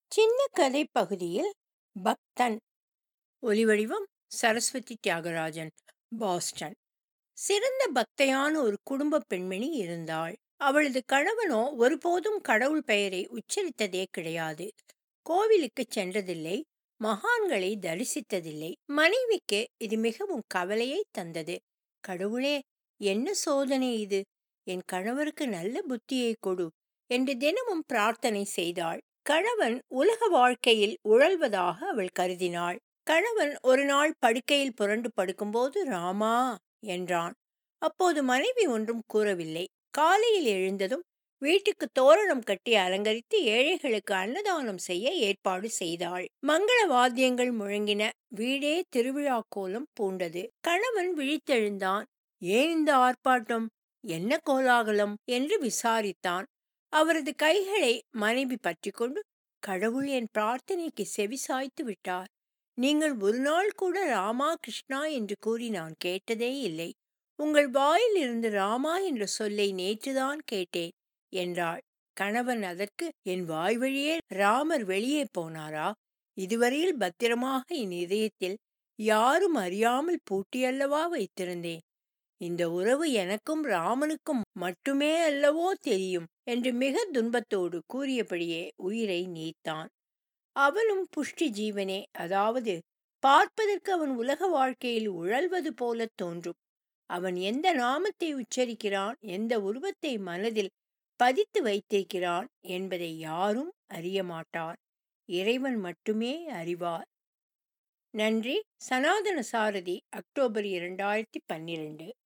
சின்ன கதை பகுதியில் பக்தன். ஒலிவடிவம் சரஸ்வதி தியாகராஜன், பாஸ்டன். சிறந்த பக்தையான ஒரு குடும்ப பெண்மணி இருந்தாள். அவளது கணவனோ ஒருபோதும் கடவுள் பெயரை உச்சரித்ததே கிடையாது. கோவிலுக்கு சென்றதில்லை, மகான்களை தரிசித்ததில்லை. மனைவிக்கு இது மிகவும் கவலையை தந்தது. கடவுளே, என்ன சோதனை இது! என் கணவருக்கு நல்ல புத்தியை கொடு என்று தினமும் பிரார்த்தனை செய்தாள். கணவன் உலக வாழ்க்கையில் உழல்வதாக அவள் கருதினாள். கணவன் ஒரு நாள் படுக்கையில் புரண்டு படுக்கும்போது ராமா என்றான். அப்போது மனைவி ஒன்றும் கூறவில்லை. காலையில் எழுந்ததும் வீட்டுக்கு தோரணம் கட்டி அலங்கரித்து ஏழைகளுக்கு அன்னதானம் செய்ய ஏற்பாடு செய்தாள். மங்கள வாத்தியங்கள் முழங்கின. வீடே திருவிழா கோலம் பூண்டது. கணவன் விழித்தெழுந்தான். ஏன் இந்த ஆர்ப்பாட்டம், என்ன கோலாகலம் என்று விசாரித்தான். அவரது கைகளை மனைவி பற்றி கொண்டு, கடவுள் என் பிரார்த்தனைக்கு செவி சாய்த்து விட்டார். நீங்கள் ஒரு நாள் கூட ராமா கிருஷ்ணா என்று கூறி நான் கேட்டதே இல்லை. உங்கள் வாயில் இருந்து ராமா என்ற சொல்லை நேற்றுதான் கேட்டேன் என்றாள். கணவன் அதற்கு, என் வாய் வழியே ராமர் வெளியே போனாரா? இதுவரையில் பத்திரமாக என் இதயத்தில் யாரும் அறியாமல் பூட்டியல்லவா வைத்திருந்தேன். இந்த உறவு எனக்கும் ராமனுக்கும் மட்டுமே அல்லவோ தெரியும் என்று மிக துன்பத்தோடு கூறியபடியே உயிரை நீத்தான். அவனும் புஷ்டி ஜீவனே, அதாவது பார்ப்பதற்கு அவன் உலக வாழ்க்கையில் உழல்வது போல தோன்றும். அவன் எந்த நாமத்தை உச்சரிக்கிறான், எந்த உருவத்தை மனதில் பதித்து வைத்திருக்கிறான் என்பதை யாரும் அறிய மாட்டார். இறைவன் மட்டுமே அறிவார். நன்றி. சனாதன சாரதி, அக்டோபர் 2012.